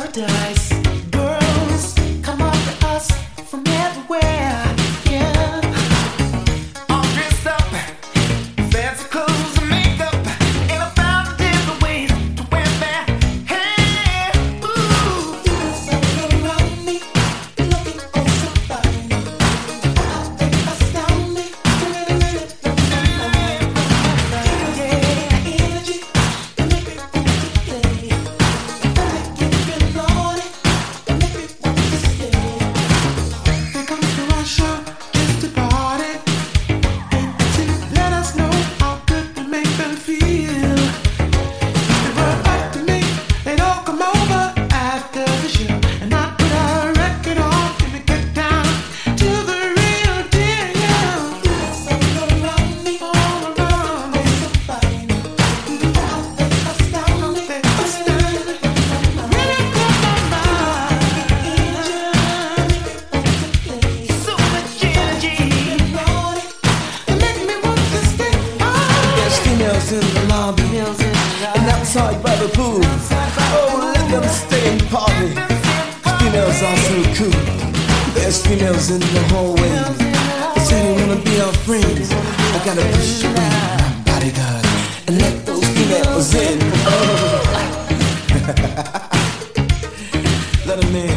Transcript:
paradise. Girls come up to us from everywhere. Yeah. All dressed up, fancy clothes and makeup, and I found a different way to wear their hair. Ooh, feels all around me, looking oh so fine. They astound me, really don't know. Yeah, energy, they make me want to play. They make me naughty, they make me want to stay. They come to our show just to party and to let us know how good we make them feel. They were up to me, they'd all come over after the show, and I put our record on and we get down to the real deal. Feels all around me, all around me, so fine. They astound me, really got my mind. So much energy, they make me want to stay. There's females in the lobby and outside by the pool. Oh, let them stay and party. Females are so cool. There's females in the hallway. They say they wanna be our friends. I gotta push away my bodyguard and let those females in. Oh. Let them in.